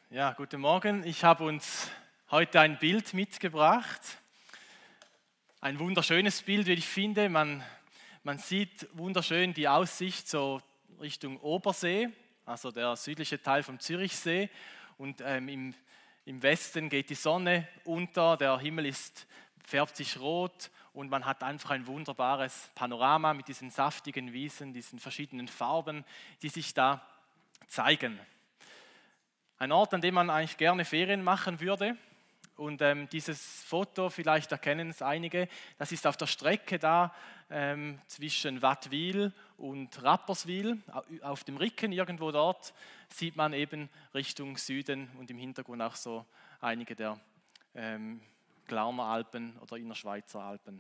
Ja, guten Morgen. Ich habe uns heute ein Bild mitgebracht. Ein wunderschönes Bild, wie ich finde. Man sieht wunderschön die Aussicht so Richtung Obersee, also der südliche Teil vom Zürichsee. Und im Westen geht die Sonne unter, der Himmel färbt sich rot und man hat einfach ein wunderbares Panorama mit diesen saftigen Wiesen, diesen verschiedenen Farben, die sich da zeigen. Ein Ort, an dem man eigentlich gerne Ferien machen würde. Und dieses Foto, vielleicht erkennen es einige, das ist auf der Strecke da zwischen Wattwil und Rapperswil. Auf dem Rücken irgendwo dort sieht man eben Richtung Süden und im Hintergrund auch so einige der Glarner Alpen oder Innerschweizer Alpen.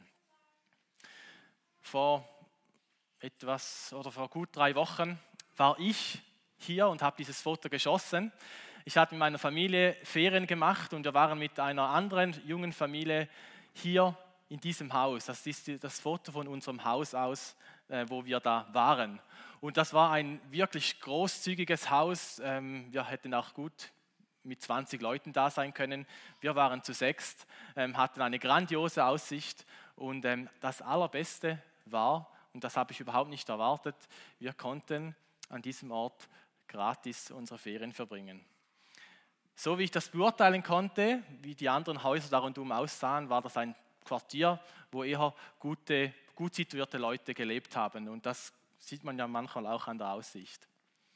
Vor gut 3 Wochen war ich hier und habe dieses Foto geschossen. Ich hatte mit meiner Familie Ferien gemacht und wir waren mit einer anderen jungen Familie hier in diesem Haus. Das ist das Foto von unserem Haus aus, wo wir da waren. Und das war ein wirklich großzügiges Haus. Wir hätten auch gut mit 20 Leuten da sein können. Wir waren zu 6, hatten eine grandiose Aussicht und das Allerbeste war, und das habe ich überhaupt nicht erwartet, wir konnten an diesem Ort gratis unsere Ferien verbringen. So wie ich das beurteilen konnte, wie die anderen Häuser da rundum aussahen, war das ein Quartier, wo eher gut situierte Leute gelebt haben. Und das sieht man ja manchmal auch an der Aussicht.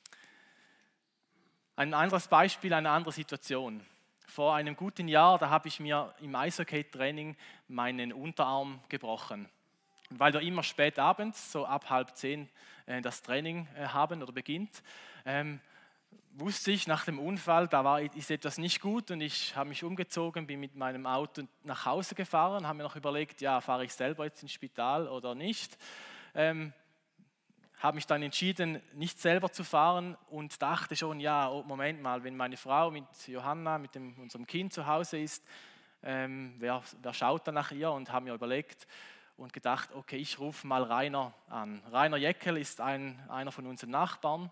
Ein anderes Beispiel, eine andere Situation. Vor einem guten Jahr, da habe ich mir im Eishockey-Training meinen Unterarm gebrochen. Und weil wir immer spät abends, so ab 9:30, das Training haben oder beginnt, wusste ich nach dem Unfall, ist etwas nicht gut und ich habe mich umgezogen, bin mit meinem Auto nach Hause gefahren, habe mir noch überlegt, ja, fahre ich selber jetzt ins Spital oder nicht. Habe mich dann entschieden, nicht selber zu fahren und dachte schon, ja, Moment mal, wenn meine Frau mit Johanna, unserem Kind zu Hause ist, wer schaut dann nach ihr? Und habe mir überlegt und gedacht, okay, ich rufe mal Rainer an. Rainer Jeckel ist einer von unseren Nachbarn.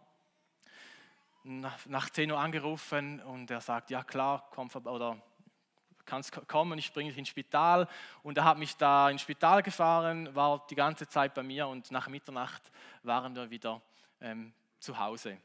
Nach 10 Uhr angerufen und er sagt, ja klar, kannst kommen, ich bringe dich ins Spital. Und er hat mich da ins Spital gefahren, war die ganze Zeit bei mir und nach Mitternacht waren wir wieder zu Hause.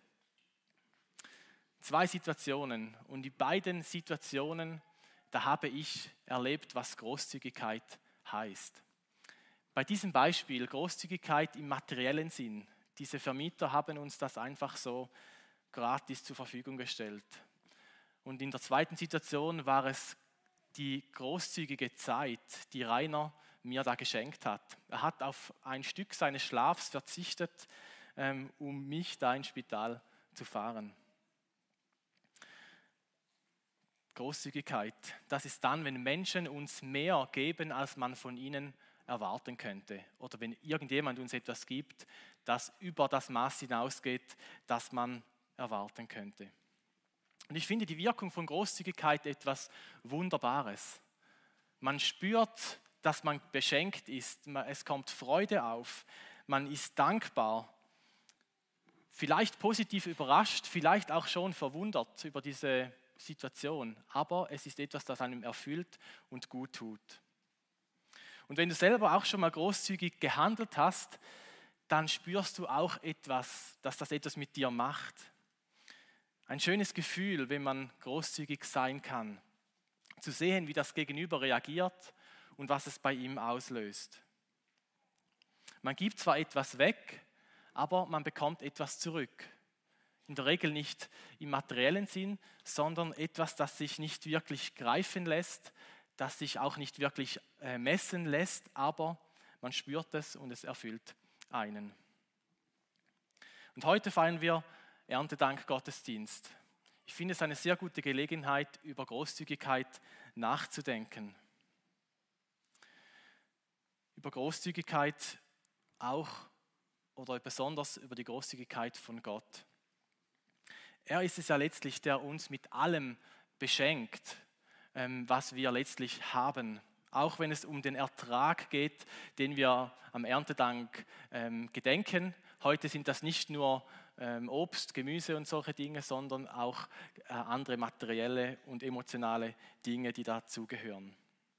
2 Situationen und die beiden Situationen, da habe ich erlebt, was Großzügigkeit heißt. Bei diesem Beispiel, Großzügigkeit im materiellen Sinn, diese Vermieter haben uns das einfach so gratis zur Verfügung gestellt. Und in der zweiten Situation war es die großzügige Zeit, die Rainer mir da geschenkt hat. Er hat auf ein Stück seines Schlafs verzichtet, um mich da ins Spital zu fahren. Großzügigkeit, das ist dann, wenn Menschen uns mehr geben, als man von ihnen erwarten könnte. Oder wenn irgendjemand uns etwas gibt, das über das Maß hinausgeht, das man erwarten könnte. Und ich finde die Wirkung von Großzügigkeit etwas Wunderbares. Man spürt, dass man beschenkt ist, es kommt Freude auf, man ist dankbar, vielleicht positiv überrascht, vielleicht auch schon verwundert über diese Situation, aber es ist etwas, das einem erfüllt und gut tut. Und wenn du selber auch schon mal großzügig gehandelt hast, dann spürst du auch etwas, dass das etwas mit dir macht. Ein schönes Gefühl, wenn man großzügig sein kann. Zu sehen, wie das Gegenüber reagiert und was es bei ihm auslöst. Man gibt zwar etwas weg, aber man bekommt etwas zurück. In der Regel nicht im materiellen Sinn, sondern etwas, das sich nicht wirklich greifen lässt, das sich auch nicht wirklich messen lässt, aber man spürt es und es erfüllt einen. Und heute feiern wir Erntedank-Gottesdienst. Ich finde es eine sehr gute Gelegenheit, über Großzügigkeit nachzudenken. Über Großzügigkeit auch oder besonders über die Großzügigkeit von Gott. Er ist es ja letztlich, der uns mit allem beschenkt, was wir letztlich haben. Auch wenn es um den Ertrag geht, den wir am Erntedank gedenken. Heute sind das nicht nur Obst, Gemüse und solche Dinge, sondern auch andere materielle und emotionale Dinge, die dazugehören.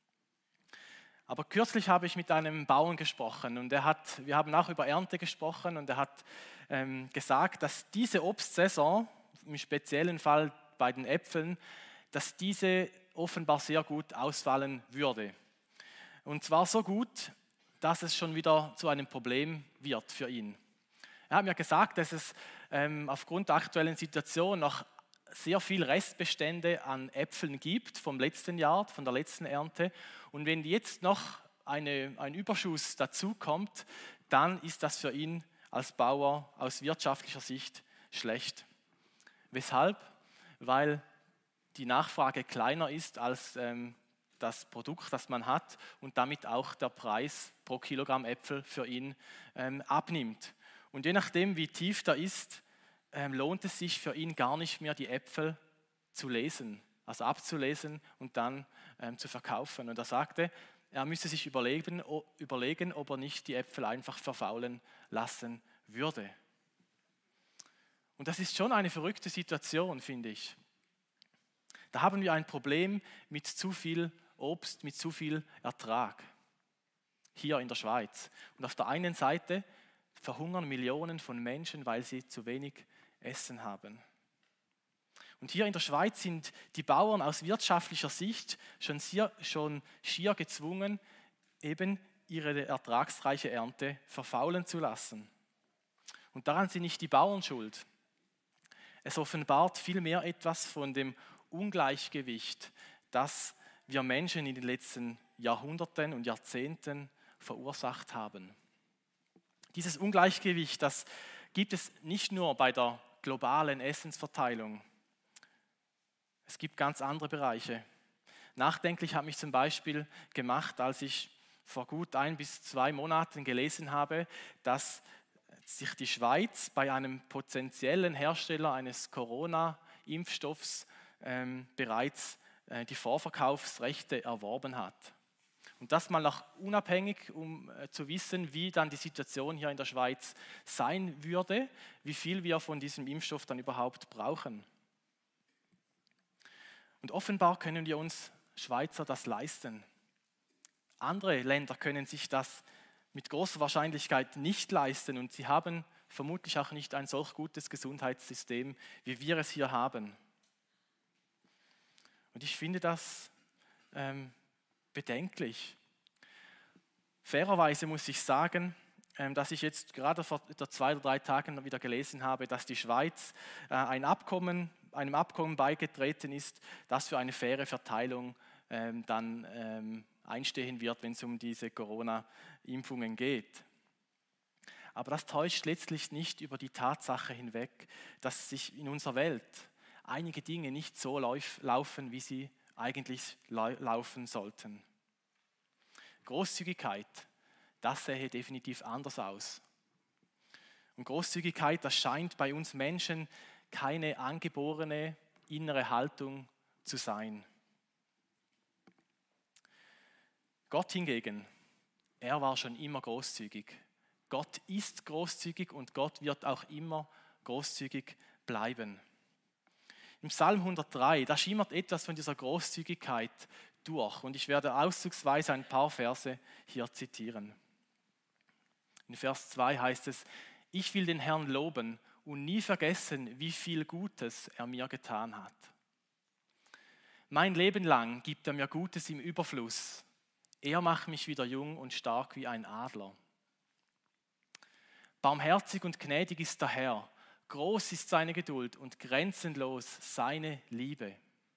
Aber kürzlich habe ich mit einem Bauern gesprochen und wir haben auch über Ernte gesprochen und er hat gesagt, dass diese Obstsaison, im speziellen Fall bei den Äpfeln, dass diese offenbar sehr gut ausfallen würde. Und zwar so gut, dass es schon wieder zu einem Problem wird für ihn. Er hat mir gesagt, dass es aufgrund der aktuellen Situation noch sehr viel Restbestände an Äpfeln gibt vom letzten Jahr, von der letzten Ernte. Und wenn jetzt noch ein Überschuss dazukommt, dann ist das für ihn als Bauer aus wirtschaftlicher Sicht schlecht. Weshalb? Weil die Nachfrage kleiner ist als das Produkt, das man hat und damit auch der Preis pro Kilogramm Äpfel für ihn abnimmt. Und je nachdem, wie tief der ist, lohnt es sich für ihn gar nicht mehr, die Äpfel zu lesen, also abzulesen und dann zu verkaufen. Und er sagte, er müsse sich überlegen, ob er nicht die Äpfel einfach verfaulen lassen würde. Und das ist schon eine verrückte Situation, finde ich. Da haben wir ein Problem mit zu viel Obst, mit zu viel Ertrag hier in der Schweiz. Und auf der einen Seite verhungern Millionen von Menschen, weil sie zu wenig Essen haben. Und hier in der Schweiz sind die Bauern aus wirtschaftlicher Sicht schon schier gezwungen, eben ihre ertragsreiche Ernte verfaulen zu lassen. Und daran sind nicht die Bauern schuld. Es offenbart vielmehr etwas von dem Ungleichgewicht, das wir Menschen in den letzten Jahrhunderten und Jahrzehnten verursacht haben. Dieses Ungleichgewicht, das gibt es nicht nur bei der globalen Essensverteilung. Es gibt ganz andere Bereiche. Nachdenklich hat mich zum Beispiel gemacht, als ich vor gut 1 bis 2 Monaten gelesen habe, dass sich die Schweiz bei einem potenziellen Hersteller eines Corona-Impfstoffs bereits die Vorverkaufsrechte erworben hat. Und das mal noch unabhängig, um zu wissen, wie dann die Situation hier in der Schweiz sein würde, wie viel wir von diesem Impfstoff dann überhaupt brauchen. Und offenbar können wir uns Schweizer das leisten. Andere Länder können sich das mit großer Wahrscheinlichkeit nicht leisten und sie haben vermutlich auch nicht ein solch gutes Gesundheitssystem, wie wir es hier haben. Und ich finde das bedenklich. Fairerweise muss ich sagen, dass ich jetzt gerade vor 2 oder 3 Tagen wieder gelesen habe, dass die Schweiz einem Abkommen beigetreten ist, das für eine faire Verteilung dann einstehen wird, wenn es um diese Corona-Impfungen geht. Aber das täuscht letztlich nicht über die Tatsache hinweg, dass sich in unserer Welt einige Dinge nicht so laufen, wie sie eigentlich laufen sollten. Großzügigkeit, das sähe definitiv anders aus. Und Großzügigkeit, das scheint bei uns Menschen keine angeborene innere Haltung zu sein. Gott hingegen, er war schon immer großzügig. Gott ist großzügig und Gott wird auch immer großzügig bleiben. Im Psalm 103, da schimmert etwas von dieser Großzügigkeit durch und ich werde auszugsweise ein paar Verse hier zitieren. In Vers 2 heißt es, ich will den Herrn loben und nie vergessen, wie viel Gutes er mir getan hat. Mein Leben lang gibt er mir Gutes im Überfluss. Er macht mich wieder jung und stark wie ein Adler. Barmherzig und gnädig ist der Herr. Groß ist seine Geduld und grenzenlos seine Liebe.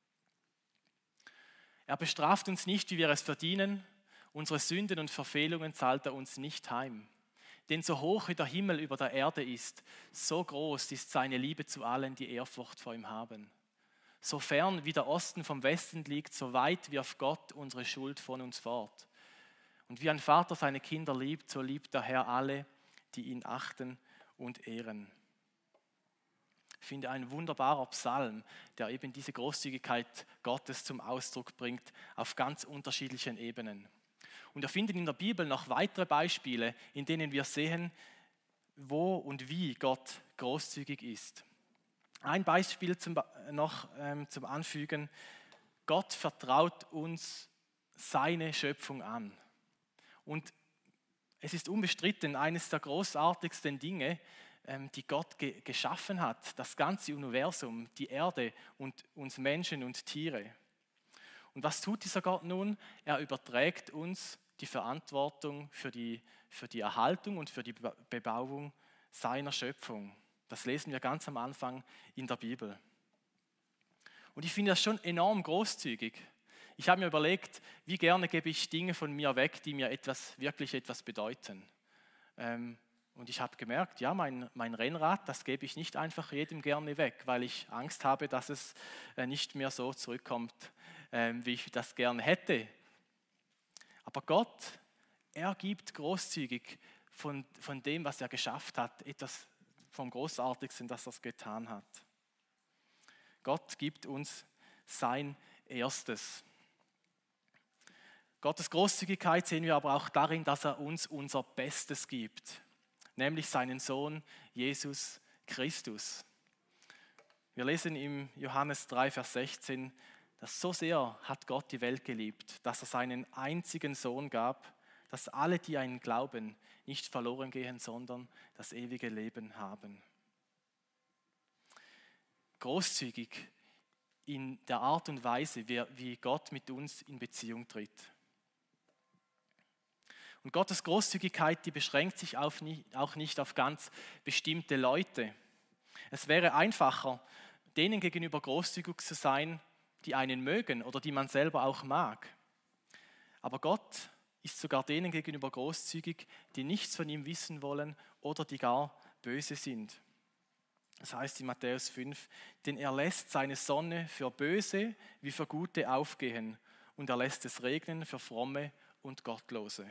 Er bestraft uns nicht, wie wir es verdienen. Unsere Sünden und Verfehlungen zahlt er uns nicht heim. Denn so hoch wie der Himmel über der Erde ist, so groß ist seine Liebe zu allen, die Ehrfurcht vor ihm haben. So fern wie der Osten vom Westen liegt, so weit wirft Gott unsere Schuld von uns fort. Und wie ein Vater seine Kinder liebt, so liebt der Herr alle, die ihn achten und ehren. Ich finde ein wunderbarer Psalm, der eben diese Großzügigkeit Gottes zum Ausdruck bringt, auf ganz unterschiedlichen Ebenen. Und wir finden in der Bibel noch weitere Beispiele, in denen wir sehen, wo und wie Gott großzügig ist. Ein Beispiel zum Anfügen. Gott vertraut uns seine Schöpfung an. Und es ist unbestritten eines der großartigsten Dinge, die Gott geschaffen hat, das ganze Universum, die Erde und uns Menschen und Tiere. Und was tut dieser Gott nun? Er überträgt uns die Verantwortung für die Erhaltung und für die Bebauung seiner Schöpfung. Das lesen wir ganz am Anfang in der Bibel. Und ich finde das schon enorm großzügig. Ich habe mir überlegt, wie gerne gebe ich Dinge von mir weg, die mir wirklich etwas bedeuten. Und ich habe gemerkt, ja, mein Rennrad, das gebe ich nicht einfach jedem gerne weg, weil ich Angst habe, dass es nicht mehr so zurückkommt, wie ich das gerne hätte. Aber Gott, er gibt großzügig von dem, was er geschafft hat, etwas vom Großartigsten, das er getan hat. Gott gibt uns sein Erstes. Gottes Großzügigkeit sehen wir aber auch darin, dass er uns unser Bestes gibt, nämlich seinen Sohn Jesus Christus. Wir lesen im Johannes 3, Vers 16, dass so sehr hat Gott die Welt geliebt, dass er seinen einzigen Sohn gab, dass alle, die an ihn glauben, nicht verloren gehen, sondern das ewige Leben haben. Großzügig in der Art und Weise, wie Gott mit uns in Beziehung tritt. Und Gottes Großzügigkeit, die beschränkt sich auch nicht auf ganz bestimmte Leute. Es wäre einfacher, denen gegenüber großzügig zu sein, die einen mögen oder die man selber auch mag. Aber Gott ist sogar denen gegenüber großzügig, die nichts von ihm wissen wollen oder die gar böse sind. Das heißt in Matthäus 5, denn er lässt seine Sonne für Böse wie für Gute aufgehen und er lässt es regnen für Fromme und Gottlose.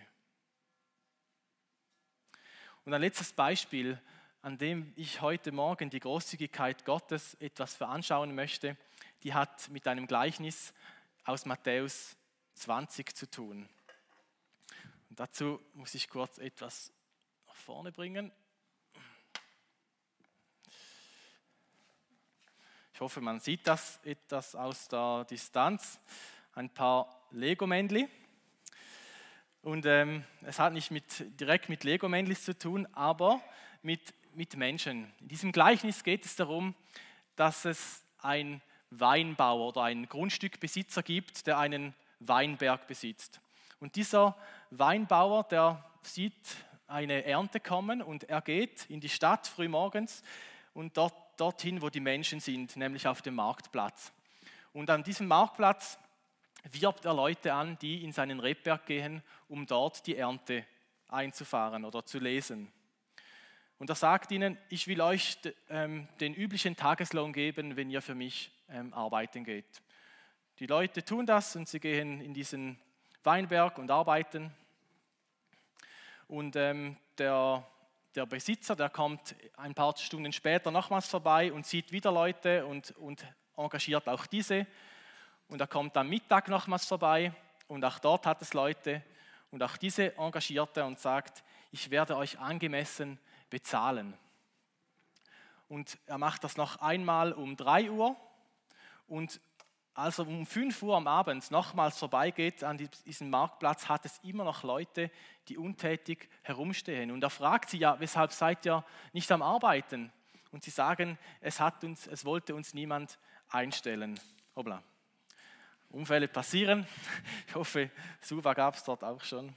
Und ein letztes Beispiel, an dem ich heute Morgen die Großzügigkeit Gottes etwas veranschauen möchte, die hat mit einem Gleichnis aus Matthäus 20 zu tun. Und dazu muss ich kurz etwas nach vorne bringen. Ich hoffe, man sieht das etwas aus der Distanz. Ein paar Lego-Männchen. Und es hat nicht direkt mit Lego-Männchen zu tun, aber mit Menschen. In diesem Gleichnis geht es darum, dass es einen Weinbauer oder einen Grundstückbesitzer gibt, der einen Weinberg besitzt. Und dieser Weinbauer, der sieht eine Ernte kommen und er geht in die Stadt frühmorgens und dorthin, wo die Menschen sind, nämlich auf dem Marktplatz. Und an diesem Marktplatz wirbt er Leute an, die in seinen Rebberg gehen, um dort die Ernte einzufahren oder zu lesen. Und er sagt ihnen, ich will euch den üblichen Tageslohn geben, wenn ihr für mich arbeiten geht. Die Leute tun das und sie gehen in diesen Weinberg und arbeiten. Und der Besitzer, der kommt ein paar Stunden später nochmals vorbei und sieht wieder Leute und engagiert auch diese. Und er kommt am Mittag nochmals vorbei und auch dort hat es Leute und auch diese engagiert er und sagt, ich werde euch angemessen bezahlen. Und er macht das noch einmal um 3 Uhr und als er um 5 Uhr am Abend nochmals vorbeigeht an diesem Marktplatz, hat es immer noch Leute, die untätig herumstehen. Und er fragt sie, ja, weshalb seid ihr nicht am Arbeiten? Und sie sagen, es wollte uns niemand einstellen. Hoppla. Unfälle passieren. Ich hoffe, Suva gab es dort auch schon.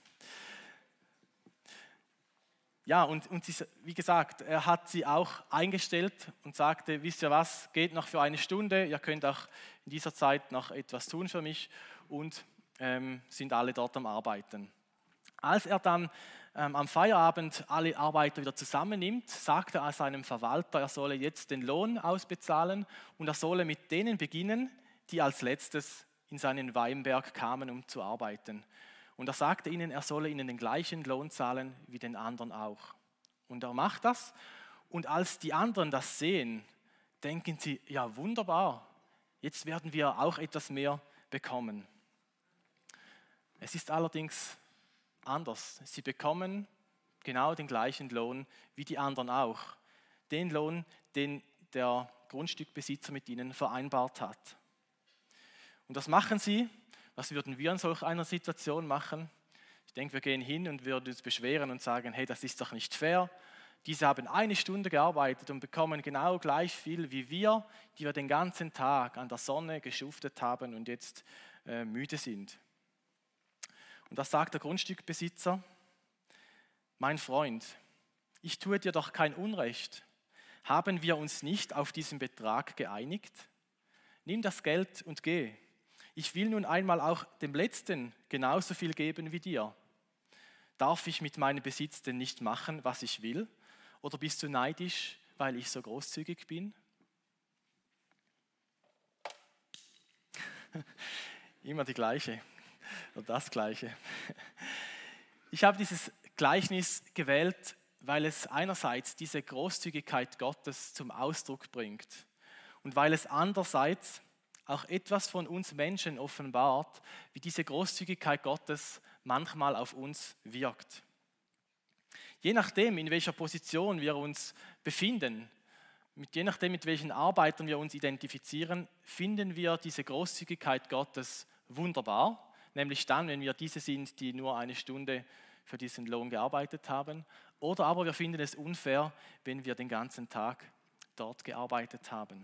Ja, und wie gesagt, er hat sie auch eingestellt und sagte, wisst ihr was, geht noch für 1 Stunde, ihr könnt auch in dieser Zeit noch etwas tun für mich und sind alle dort am Arbeiten. Als er dann am Feierabend alle Arbeiter wieder zusammennimmt, sagt er seinem Verwalter, er solle jetzt den Lohn ausbezahlen und er solle mit denen beginnen, die als letztes in seinen Weinberg kamen, um zu arbeiten. Und er sagte ihnen, er solle ihnen den gleichen Lohn zahlen wie den anderen auch. Und er macht das. Und als die anderen das sehen, denken sie, ja wunderbar, jetzt werden wir auch etwas mehr bekommen. Es ist allerdings anders. Sie bekommen genau den gleichen Lohn wie die anderen auch. Den Lohn, den der Grundstückbesitzer mit ihnen vereinbart hat. Und was machen sie? Was würden wir in solch einer Situation machen? Ich denke, wir gehen hin und würden uns beschweren und sagen, hey, das ist doch nicht fair. Diese haben 1 Stunde gearbeitet und bekommen genau gleich viel wie wir, die wir den ganzen Tag an der Sonne geschuftet haben und jetzt müde sind. Und das sagt der Grundstückbesitzer: Mein Freund, ich tue dir doch kein Unrecht. Haben wir uns nicht auf diesen Betrag geeinigt? Nimm das Geld und geh. Ich will nun einmal auch dem Letzten genauso viel geben wie dir. Darf ich mit meinem Besitz denn nicht machen, was ich will? Oder bist du neidisch, weil ich so großzügig bin? Immer die gleiche oder das Gleiche. Ich habe dieses Gleichnis gewählt, weil es einerseits diese Großzügigkeit Gottes zum Ausdruck bringt und weil es andererseits auch etwas von uns Menschen offenbart, wie diese Großzügigkeit Gottes manchmal auf uns wirkt. Je nachdem, in welcher Position wir uns befinden, je nachdem, mit welchen Arbeitern wir uns identifizieren, finden wir diese Großzügigkeit Gottes wunderbar, nämlich dann, wenn wir diese sind, die nur 1 Stunde für diesen Lohn gearbeitet haben, oder aber wir finden es unfair, wenn wir den ganzen Tag dort gearbeitet haben.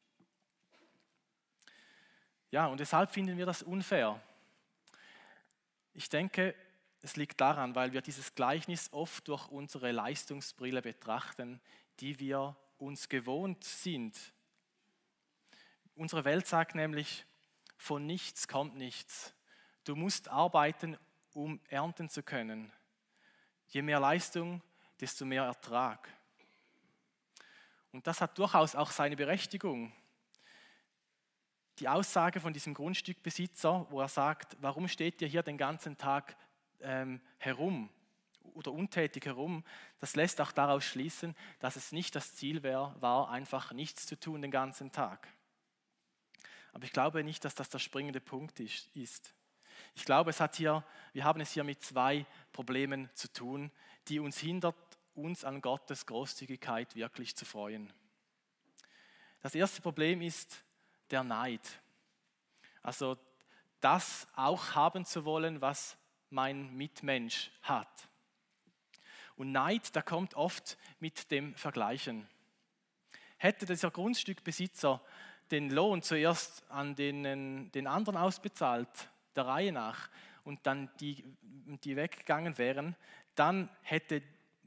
Ja, und deshalb finden wir das unfair. Ich denke, es liegt daran, weil wir dieses Gleichnis oft durch unsere Leistungsbrille betrachten, die wir uns gewohnt sind. Unsere Welt sagt nämlich, von nichts kommt nichts. Du musst arbeiten, um ernten zu können. Je mehr Leistung, desto mehr Ertrag. Und das hat durchaus auch seine Berechtigung. Die Aussage von diesem Grundstückbesitzer, wo er sagt, warum steht ihr hier den ganzen Tag herum oder untätig herum, das lässt auch daraus schließen, dass es nicht das Ziel war, einfach nichts zu tun den ganzen Tag. Aber ich glaube nicht, dass das der springende Punkt ist. Ich glaube, wir haben es hier mit 2 Problemen zu tun, die uns hindert, uns an Gottes Großzügigkeit wirklich zu freuen. Das erste Problem ist der Neid. Also das auch haben zu wollen, was mein Mitmensch hat. Und Neid, der kommt oft mit dem Vergleichen. Hätte dieser Grundstückbesitzer den Lohn zuerst an den anderen ausbezahlt, der Reihe nach, und dann die weggegangen wären, dann hätten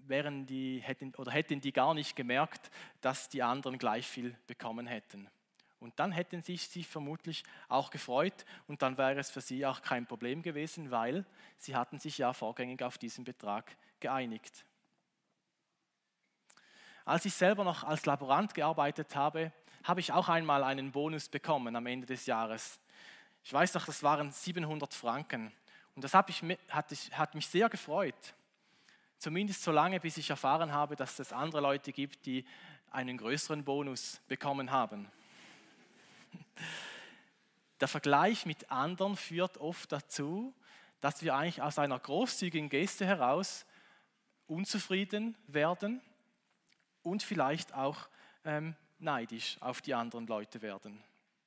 die gar nicht gemerkt, dass die anderen gleich viel bekommen hätten. Und dann hätten sie sich vermutlich auch gefreut und dann wäre es für sie auch kein Problem gewesen, weil sie hatten sich ja vorgängig auf diesen Betrag geeinigt. Als ich selber noch als Laborant gearbeitet habe, habe ich auch einmal einen Bonus bekommen am Ende des Jahres. Ich weiß noch, das waren 700 Franken und das hat mich sehr gefreut. Zumindest so lange, bis ich erfahren habe, dass es andere Leute gibt, die einen größeren Bonus bekommen haben. Der Vergleich mit anderen führt oft dazu, dass wir eigentlich aus einer großzügigen Geste heraus unzufrieden werden und vielleicht auch neidisch auf die anderen Leute werden.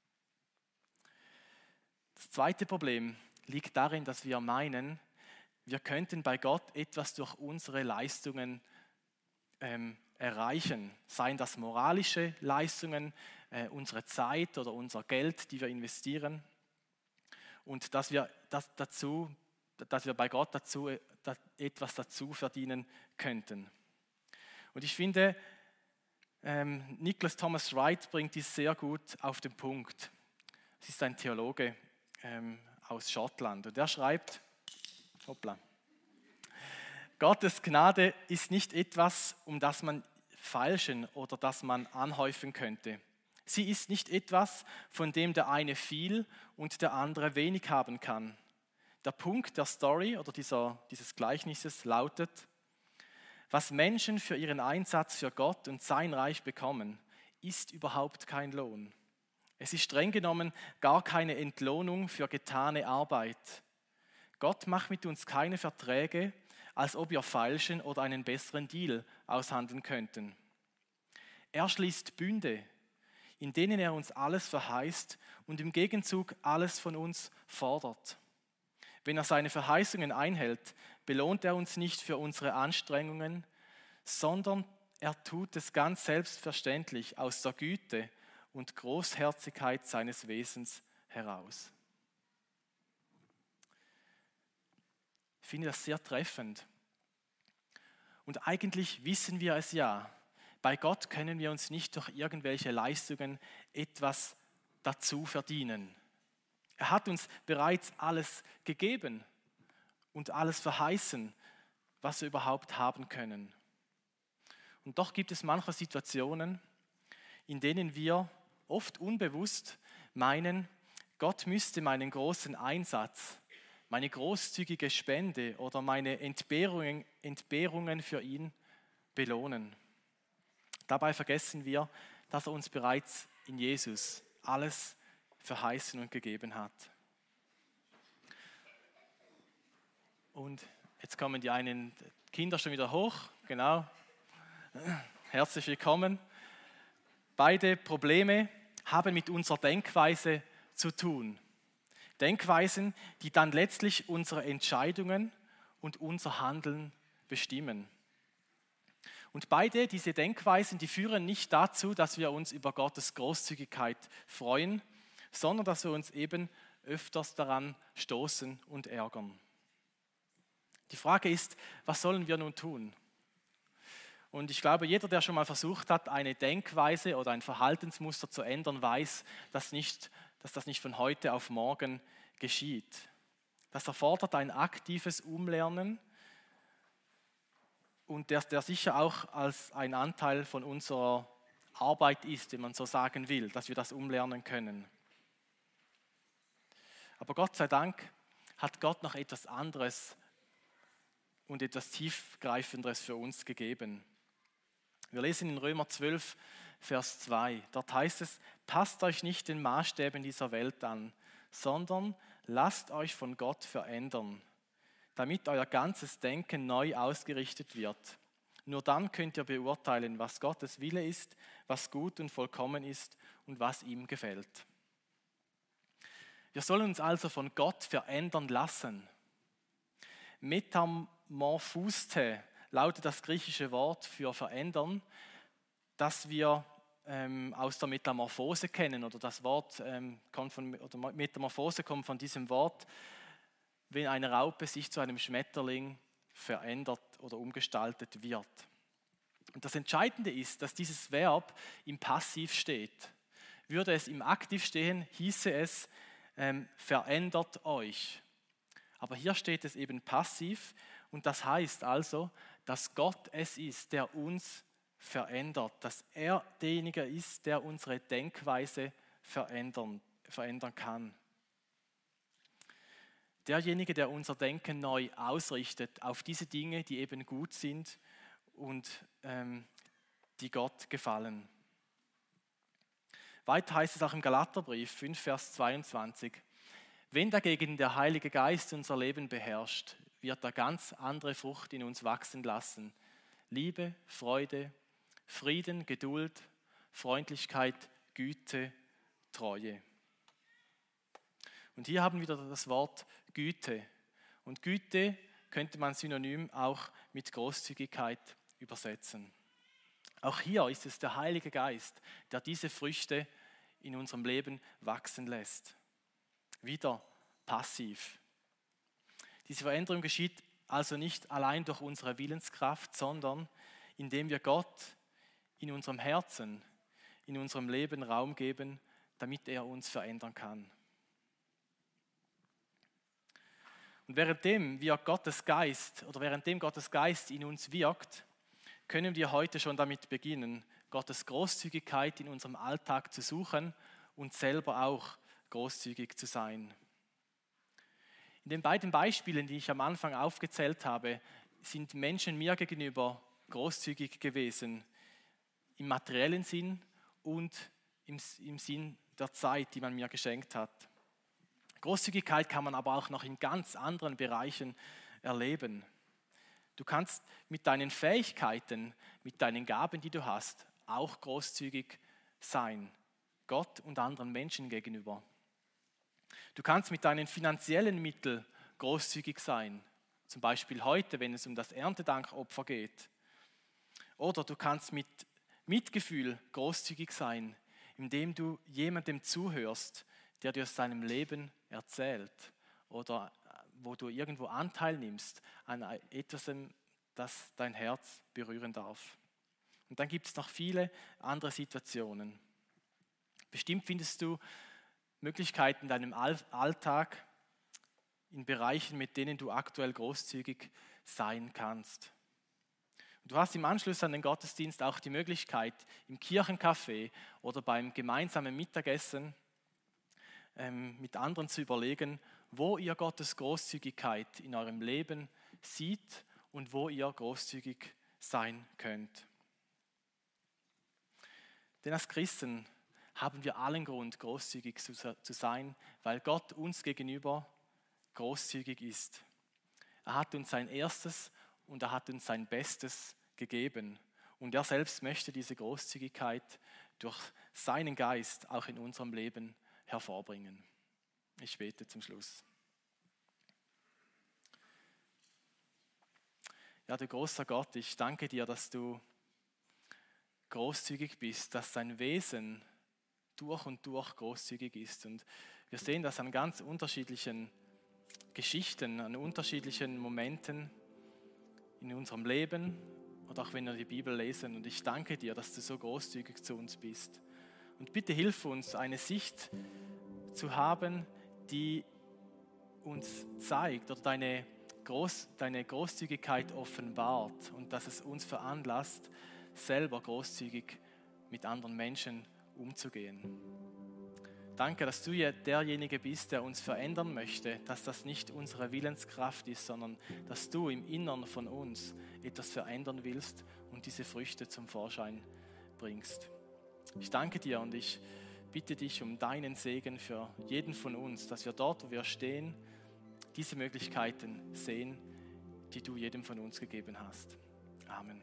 Das zweite Problem liegt darin, dass wir meinen, wir könnten bei Gott etwas durch unsere Leistungen erreichen, seien das moralische Leistungen, unsere Zeit oder unser Geld, die wir investieren, und dass wir bei Gott etwas dazu verdienen könnten. Und ich finde, Nicholas Thomas Wright bringt dies sehr gut auf den Punkt. Es ist ein Theologe aus Schottland und er schreibt, Gottes Gnade ist nicht etwas, um das man feilschen oder das man anhäufen könnte. Sie ist nicht etwas, von dem der eine viel und der andere wenig haben kann. Der Punkt der Story oder dieses Gleichnisses lautet, was Menschen für ihren Einsatz für Gott und sein Reich bekommen, ist überhaupt kein Lohn. Es ist streng genommen gar keine Entlohnung für getane Arbeit. Gott macht mit uns keine Verträge, als ob wir feilschen oder einen besseren Deal aushandeln könnten. Er schließt Bünde, in denen er uns alles verheißt und im Gegenzug alles von uns fordert. Wenn er seine Verheißungen einhält, belohnt er uns nicht für unsere Anstrengungen, sondern er tut es ganz selbstverständlich aus der Güte und Großherzigkeit seines Wesens heraus. Ich finde das sehr treffend. Und eigentlich wissen wir es ja. Bei Gott können wir uns nicht durch irgendwelche Leistungen etwas dazu verdienen. Er hat uns bereits alles gegeben und alles verheißen, was wir überhaupt haben können. Und doch gibt es manche Situationen, in denen wir oft unbewusst meinen, Gott müsste meinen großen Einsatz, meine großzügige Spende oder meine Entbehrungen für ihn belohnen. Dabei vergessen wir, dass er uns bereits in Jesus alles verheißen und gegeben hat. Und jetzt kommen die einen Kinder schon wieder hoch, genau. Herzlich willkommen. Beide Probleme haben mit unserer Denkweise zu tun. Denkweisen, die dann letztlich unsere Entscheidungen und unser Handeln bestimmen. Und beide diese Denkweisen, die führen nicht dazu, dass wir uns über Gottes Großzügigkeit freuen, sondern dass wir uns eben öfters daran stoßen und ärgern. Die Frage ist, was sollen wir nun tun? Und ich glaube, jeder, der schon mal versucht hat, eine Denkweise oder ein Verhaltensmuster zu ändern, weiß, dass das nicht von heute auf morgen geschieht. Das erfordert ein aktives Umlernen und der sicher auch als ein Anteil von unserer Arbeit ist, wenn man so sagen will, dass wir das umlernen können. Aber Gott sei Dank hat Gott noch etwas anderes und etwas Tiefgreifenderes für uns gegeben. Wir lesen in Römer 12, Vers 2. Dort heißt es, passt euch nicht den Maßstäben dieser Welt an, sondern lasst euch von Gott verändern, damit euer ganzes Denken neu ausgerichtet wird. Nur dann könnt ihr beurteilen, was Gottes Wille ist, was gut und vollkommen ist und was ihm gefällt. Wir sollen uns also von Gott verändern lassen. Metamorphuste lautet das griechische Wort für verändern, das wir aus der Metamorphose kennen. Oder das Wort Metamorphose kommt von diesem Wort, wenn eine Raupe sich zu einem Schmetterling verändert oder umgestaltet wird. Und das Entscheidende ist, dass dieses Verb im Passiv steht. Würde es im Aktiv stehen, hieße es, verändert euch. Aber hier steht es eben passiv und das heißt also, dass Gott es ist, der uns verändert, dass er derjenige ist, der unsere Denkweise verändern kann. Derjenige, der unser Denken neu ausrichtet auf diese Dinge, die eben gut sind und die Gott gefallen. Weiter heißt es auch im Galaterbrief 5, Vers 22. Wenn dagegen der Heilige Geist unser Leben beherrscht, wird er ganz andere Frucht in uns wachsen lassen. Liebe, Freude, Frieden, Geduld, Freundlichkeit, Güte, Treue. Und hier haben wir wieder das Wort Güte. Und Güte könnte man synonym auch mit Großzügigkeit übersetzen. Auch hier ist es der Heilige Geist, der diese Früchte in unserem Leben wachsen lässt. Wieder passiv. Diese Veränderung geschieht also nicht allein durch unsere Willenskraft, sondern indem wir Gott in unserem Herzen, in unserem Leben Raum geben, damit er uns verändern kann. Und währenddem Gottes Geist in uns wirkt, können wir heute schon damit beginnen, Gottes Großzügigkeit in unserem Alltag zu suchen und selber auch großzügig zu sein. In den beiden Beispielen, die ich am Anfang aufgezählt habe, sind Menschen mir gegenüber großzügig gewesen, im materiellen Sinn und im Sinn der Zeit, die man mir geschenkt hat. Großzügigkeit kann man aber auch noch in ganz anderen Bereichen erleben. Du kannst mit deinen Fähigkeiten, mit deinen Gaben, die du hast, auch großzügig sein, Gott und anderen Menschen gegenüber. Du kannst mit deinen finanziellen Mitteln großzügig sein, zum Beispiel heute, wenn es um das Erntedankopfer geht. Oder du kannst mit Mitgefühl großzügig sein, indem du jemandem zuhörst, der dir aus seinem Leben erzählt oder wo du irgendwo Anteil nimmst an etwas, das dein Herz berühren darf. Und dann gibt es noch viele andere Situationen. Bestimmt findest du Möglichkeiten in deinem Alltag, in Bereichen, mit denen du aktuell großzügig sein kannst. Und du hast im Anschluss an den Gottesdienst auch die Möglichkeit, im Kirchencafé oder beim gemeinsamen Mittagessen mit anderen zu überlegen, wo ihr Gottes Großzügigkeit in eurem Leben seht und wo ihr großzügig sein könnt. Denn als Christen haben wir allen Grund, großzügig zu sein, weil Gott uns gegenüber großzügig ist. Er hat uns sein Erstes und er hat uns sein Bestes gegeben. Und er selbst möchte diese Großzügigkeit durch seinen Geist auch in unserem Leben hervorbringen. Ich bete zum Schluss. Ja, du großer Gott, ich danke dir, dass du großzügig bist, dass dein Wesen durch und durch großzügig ist. Und wir sehen das an ganz unterschiedlichen Geschichten, an unterschiedlichen Momenten in unserem Leben oder auch wenn wir die Bibel lesen. Und ich danke dir, dass du so großzügig zu uns bist. Und bitte hilf uns, eine Sicht zu haben, die uns zeigt oder deine Großzügigkeit offenbart und dass es uns veranlasst, selber großzügig mit anderen Menschen umzugehen. Danke, dass du ja derjenige bist, der uns verändern möchte, dass das nicht unsere Willenskraft ist, sondern dass du im Innern von uns etwas verändern willst und diese Früchte zum Vorschein bringst. Ich danke dir und ich bitte dich um deinen Segen für jeden von uns, dass wir dort, wo wir stehen, diese Möglichkeiten sehen, die du jedem von uns gegeben hast. Amen.